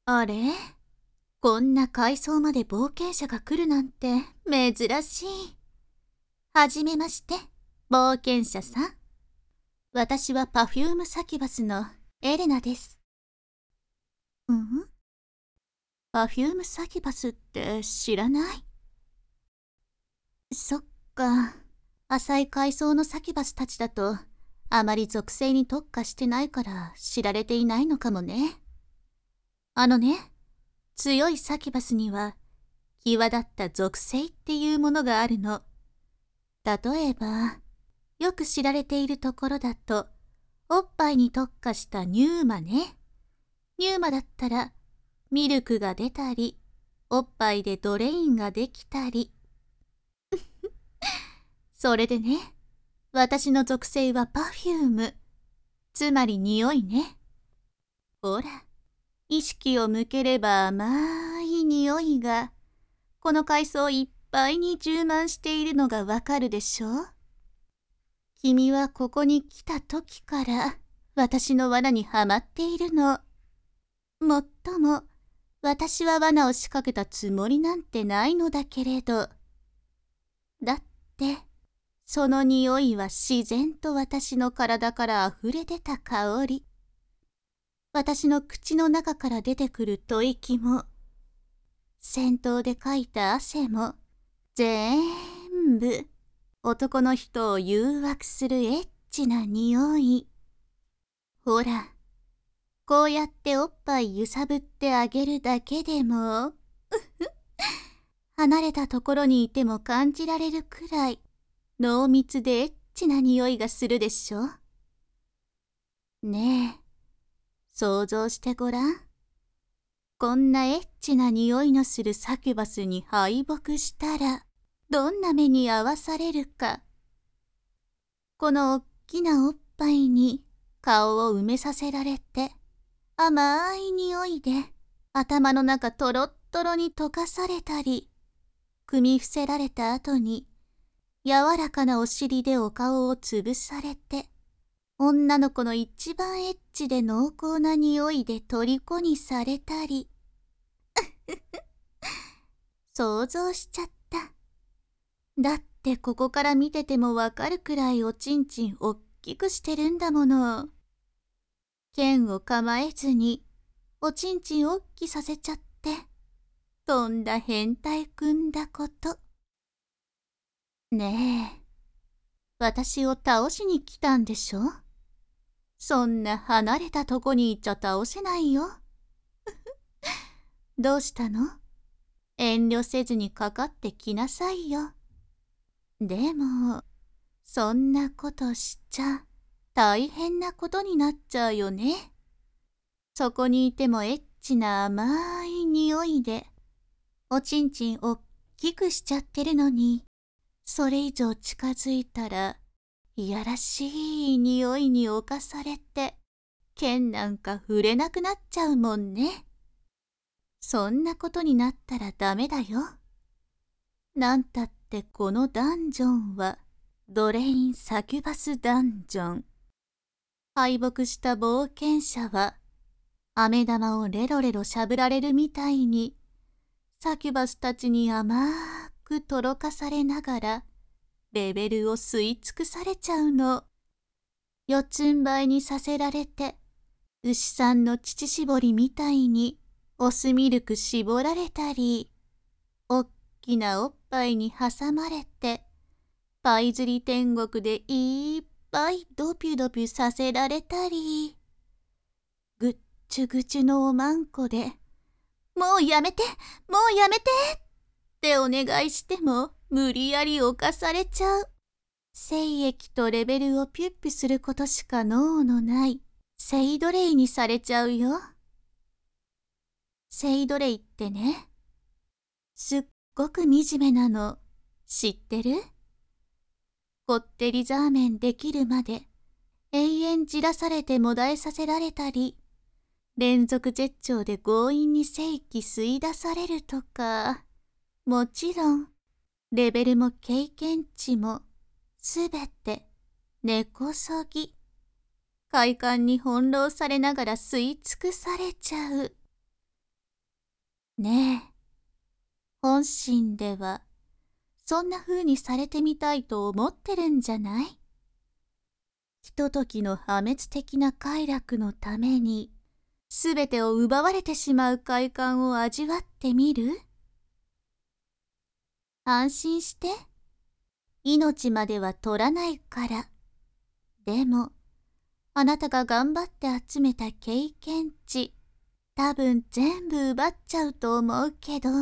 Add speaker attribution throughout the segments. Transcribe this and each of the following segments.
Speaker 1: あれ、こんな階層まで冒険者が来るなんて珍しい。はじめまして、冒険者さん。私はパフュームサキュバスのエレナです。パフュームサキュバスって知らない？そっか。浅い階層のサキュバスたちだと、あまり属性に特化してないから知られていないのかもね。強いサキュバスには、際立った属性っていうものがあるの。例えば、よく知られているところだと、おっぱいに特化したニューマね。ニューマだったら、ミルクが出たり、おっぱいでドレインができたり。それでね、私の属性はパフューム。つまり匂いね。ほら、意識を向ければ甘い匂いが、この階層いっぱいに充満しているのがわかるでしょ？君はここに来た時から私の罠にはまっているの。もっとも、私は罠を仕掛けたつもりなんてないのだけれど。だって、その匂いは自然と私の体から溢れ出た香り。私の口の中から出てくる吐息も、戦闘でかいた汗も、全部、男の人を誘惑するエッチな匂い。ほら、こうやっておっぱい揺さぶってあげるだけでも、離れたところにいても感じられるくらい、濃密でエッチな匂いがするでしょ？ねえ、想像してごらん。こんなエッチな匂いのするサキュバスに敗北したら、どんな目に遭わされるか。このおっきなおっぱいに顔を埋めさせられて、甘い匂いで頭の中トロットロに溶かされたり、組み伏せられた後に柔らかなお尻でお顔を潰されて、女の子の一番エッチで濃厚な匂いで虜にされたり。想像しちゃった。だってここから見ててもわかるくらいおちんちんおっきくしてるんだもの。剣を構えずにおちんちんおっきさせちゃって、とんだ変態くんだこと。ねえ、私を倒しに来たんでしょ？そんな離れたとこにいちゃ倒せないよ。どうしたの？遠慮せずにかかってきなさいよ。でも、そんなことしちゃ大変なことになっちゃうよね。そこにいてもエッチな甘い匂いで、おちんちんおっきくしちゃってるのに、それ以上近づいたら、いやらしい匂いに侵されて、剣なんか触れなくなっちゃうもんね。そんなことになったらダメだよ。なんたってこのダンジョンは、ドレインサキュバスダンジョン。敗北した冒険者は、飴玉をレロレロしゃぶられるみたいに、サキュバスたちに甘くとろかされながら、レベルを吸い尽くされちゃうの。四つん這いにさせられて、牛さんの乳搾りみたいに、オスミルク絞られたり、おっきなおっぱいに挟まれて、パイ釣り天国でいっぱいドピュドピュさせられたり、ぐっちゅぐちゅのおまんこで、もうやめて、もうやめてってお願いしても無理やり侵されちゃう。精液とレベルをピュッピュすることしか能のないセイドレイにされちゃうよ。セイドレイってね、すっごく惨めなの、知ってる？こってりザーメンできるまで永遠じらされてもだえさせられたり、連続絶頂で強引に精気吸い出されるとか、もちろんレベルも経験値もすべて根こそぎ快感に翻弄されながら吸い尽くされちゃう。 ねえ、本心では、そんな風にされてみたいと思ってるんじゃない？ひとときの破滅的な快楽のために、すべてを奪われてしまう快感を味わってみる？安心して。命までは取らないから。でも、あなたが頑張って集めた経験値、多分全部奪っちゃうと思うけど。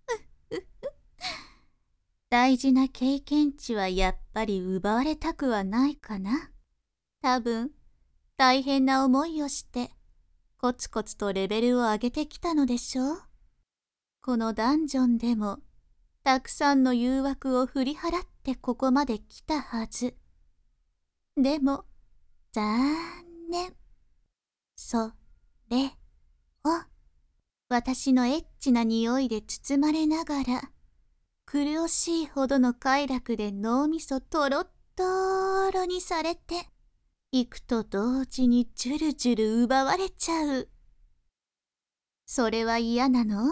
Speaker 1: 大事な経験値はやっぱり奪われたくはないかな。多分、大変な思いをして、コツコツとレベルを上げてきたのでしょう。このダンジョンでも、たくさんの誘惑を振り払ってここまで来たはず。でも、残念。それを、私のエッチな匂いで包まれながら、苦しいほどの快楽で脳みそとろっとろにされて、行くと同時にジュルジュル奪われちゃう。それは嫌なの？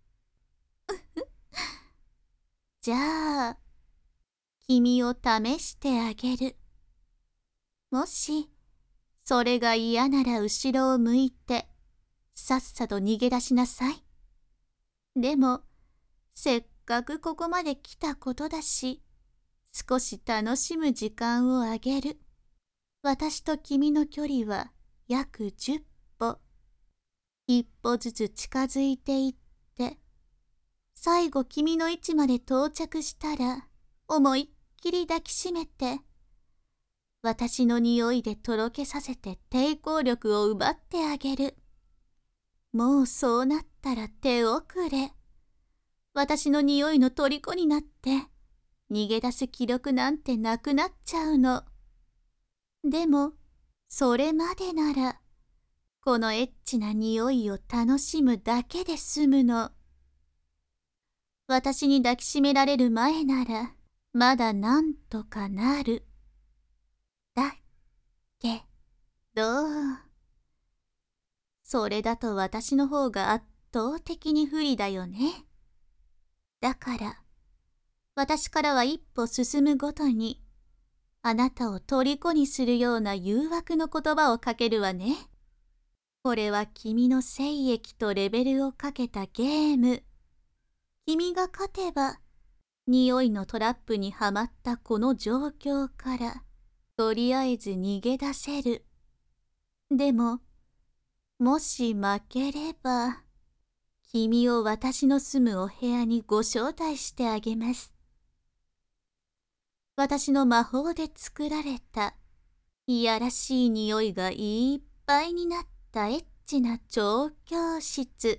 Speaker 1: じゃあ、君を試してあげる。もし、それが嫌なら後ろを向いて、さっさと逃げ出しなさい。でも、せっかくここまで来たことだし、少し楽しむ時間をあげる。私と君の距離は約10歩。一歩ずつ近づいていって、最後君の位置まで到着したら、思いっきり抱きしめて、私の匂いでとろけさせて抵抗力を奪ってあげる。もうそうなったら手遅れ。私の匂いの虜になって、逃げ出す気力なんてなくなっちゃうの。でも、それまでなら、このエッチな匂いを楽しむだけで済むの。私に抱きしめられる前なら、まだなんとかなる。だけど、それだと私の方が圧倒的に不利だよね。だから、私からは一歩進むごとに、あなたを虜にするような誘惑の言葉をかけるわね。これは君の精液とレベルをかけたゲーム。君が勝てば、匂いのトラップにはまったこの状況から、とりあえず逃げ出せる。でも、もし負ければ、君を私の住むお部屋にご招待してあげます。私の魔法で作られた、いやらしい匂いがいっぱいになったエッチな調教室。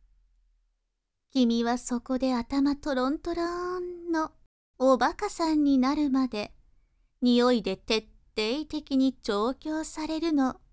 Speaker 1: 君はそこで頭トロントロンのおバカさんになるまで、匂いで徹底的に調教されるの。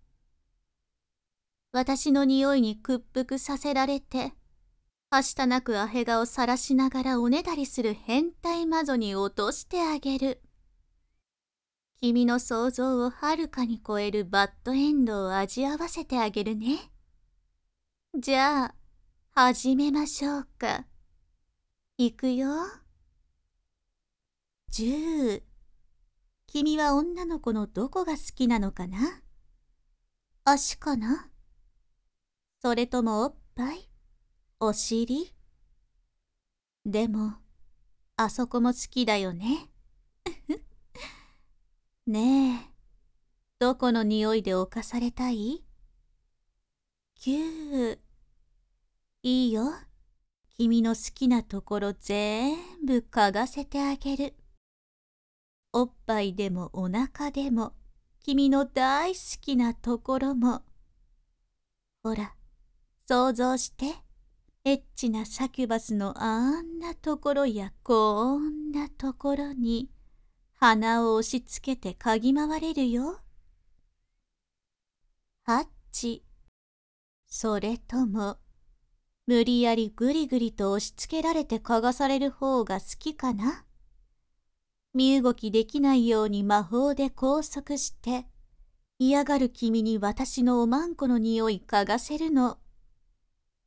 Speaker 1: 私の匂いに屈服させられて、はしたなくアヘ顔さらしながらおねだりする変態魔女に落としてあげる。君の想像をはるかに超えるバッドエンドを味わわせてあげるね。じゃあ、始めましょうか。いくよ。10。君は女の子のどこが好きなのかな？足かな？それともおっぱい？お尻？でも、あそこも好きだよね。ねえ、どこの匂いで侵されたい？9。いいよ。君の好きなところ全部嗅がせてあげる。おっぱいでもお腹でも、君の大好きなところも。ほら、想像して。エッチなサキュバスのあんなところやこんなところに鼻を押し付けて嗅ぎ回れるよ。8。それとも無理やりぐりぐりと押し付けられて嗅がされる方が好きかな？身動きできないように魔法で拘束して嫌がる君に私のおまんこの匂い嗅がせるの。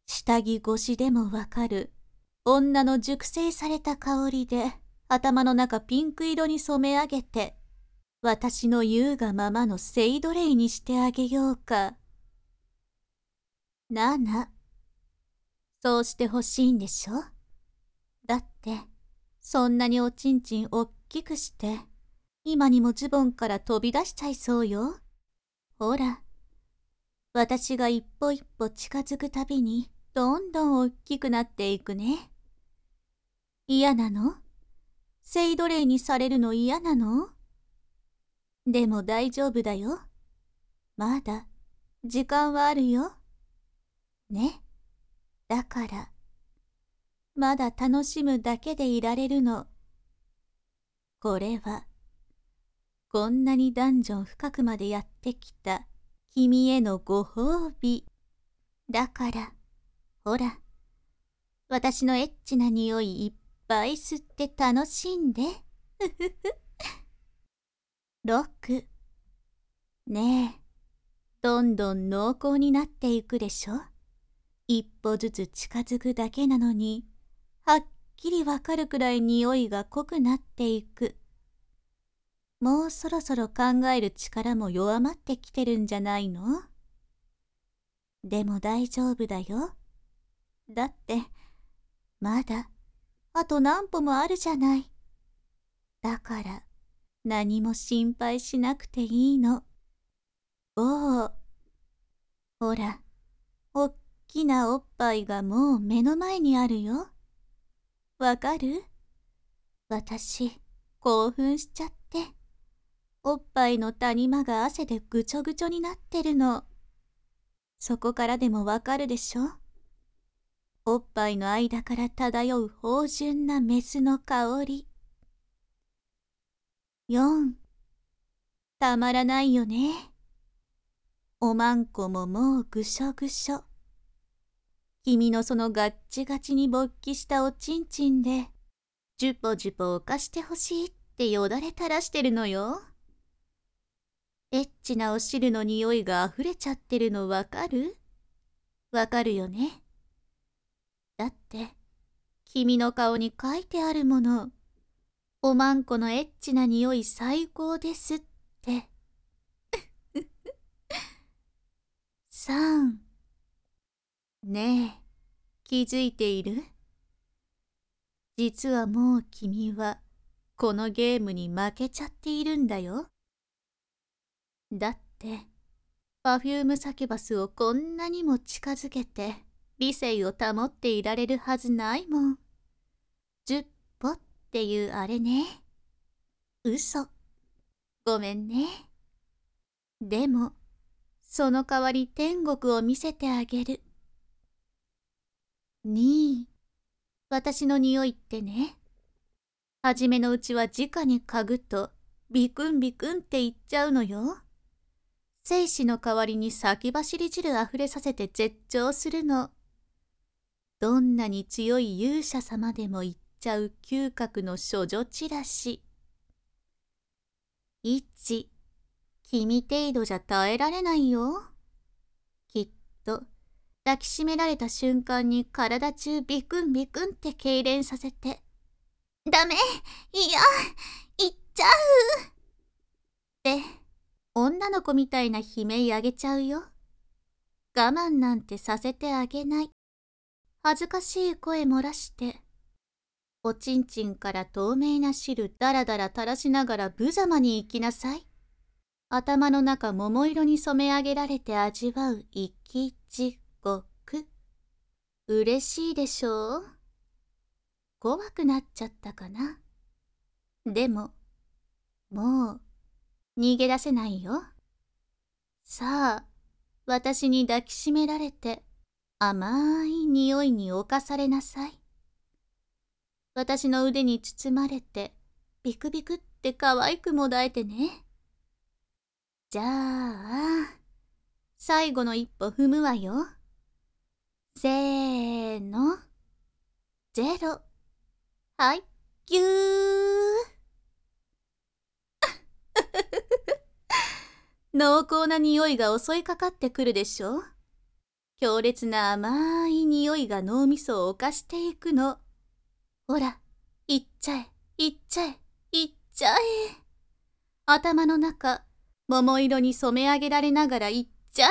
Speaker 1: 下着越しでもわかる女の熟成された香りで頭の中ピンク色に染め上げて、私の言うがままのセイドレイにしてあげようか。7、そうしてほしいんでしょ。だって、そんなにおちんちんおっきくして、今にもズボンから飛び出しちゃいそうよ。ほら、私が一歩一歩近づくたびに、どんどんおっきくなっていくね。嫌なの？セイドレイにされるの嫌なの？でも大丈夫だよ。まだ、時間はあるよ。ね。だから、まだ楽しむだけでいられるの。これは、こんなにダンジョン深くまでやってきた君へのご褒美。だから、ほら、私のエッチな匂いいっぱい吸って楽しんで。6、ねえ、どんどん濃厚になっていくでしょ。一歩ずつ近づくだけなのに、はっきりわかるくらい匂いが濃くなっていく。もうそろそろ考える力も弱まってきてるんじゃないの？でも大丈夫だよ。だって、まだ、あと何歩もあるじゃない。だから、何も心配しなくていいの。おう。ほら、おっきなおっぱいがもう目の前にあるよ。わかる？私、興奮しちゃって。おっぱいの谷間が汗でぐちょぐちょになってるの。そこからでもわかるでしょ？おっぱいの間から漂う芳醇なメスの香り。4、たまらないよね。おまんこももうぐしょぐしょ。君のそのガッチガチに勃起したおちんちんで、ジュポジュポ犯してほしいってよだれ垂らしてるのよ。エッチなお汁の匂いがあふれちゃってるのわかる？わかるよね。だって、君の顔に書いてあるもの。おまんこのエッチな匂い最高ですって。3、ねえ、気づいている？実はもう君は、このゲームに負けちゃっているんだよ。だって、パフュームサキュバスをこんなにも近づけて、理性を保っていられるはずないもん。10歩っていうあれね。嘘。ごめんね。でも、その代わり天国を見せてあげる。2、私の匂いってね。はじめのうちは直に嗅ぐと、ビクンビクンって言っちゃうのよ。精子の代わりに先走り汁あふれさせて絶頂するの。どんなに強い勇者様でも言っちゃう嗅覚の処女チラシ。1、君程度じゃ耐えられないよ。きっと、抱きしめられた瞬間に体中ビクンビクンって痙攣させて。ダメ、いや、行っちゃうって、女の子みたいな悲鳴あげちゃうよ。我慢なんてさせてあげない。恥ずかしい声漏らして。おちんちんから透明な汁だらだら垂らしながら無様に行きなさい。頭の中桃色に染め上げられて味わう生き地獄。嬉しいでしょう？怖くなっちゃったかな。でも、もう逃げ出せないよ。さあ、私に抱きしめられて甘い匂いに侵されなさい。私の腕に包まれてビクビクって可愛くもだえてね。じゃあ、最後の一歩踏むわよ。せーの、0。はい、ぎゅー。濃厚な匂いが襲いかかってくるでしょ。 強烈な甘い匂いが脳みそを侵していくの。ほら、いっちゃえ、いっちゃえ、いっちゃえ。頭の中、桃色に染め上げられながらいっちゃ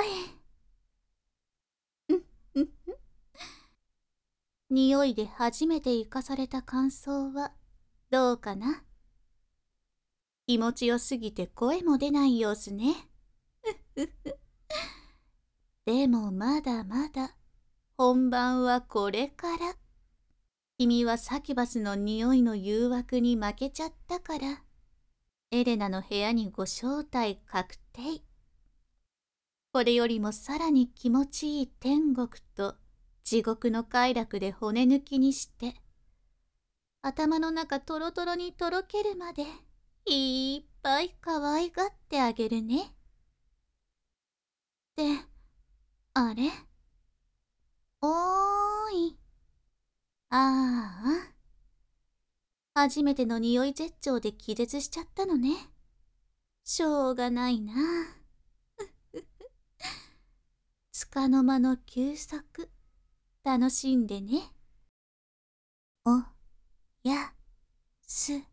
Speaker 1: え。匂いで初めて生かされた感想はどうかな。気持ちよすぎて声も出ない様子ね。でもまだまだ本番はこれから。君はサキュバスの匂いの誘惑に負けちゃったから、エレナの部屋にご招待確定。これよりもさらに気持ちいい天国と地獄の快楽で骨抜きにして、頭の中トロトロにとろけるまでいっぱい可愛がってあげるね。って、あれ？おーい。ああ。初めての匂い絶頂で気絶しちゃったのね。しょうがないな。つかの間の休息、楽しんでね。おやす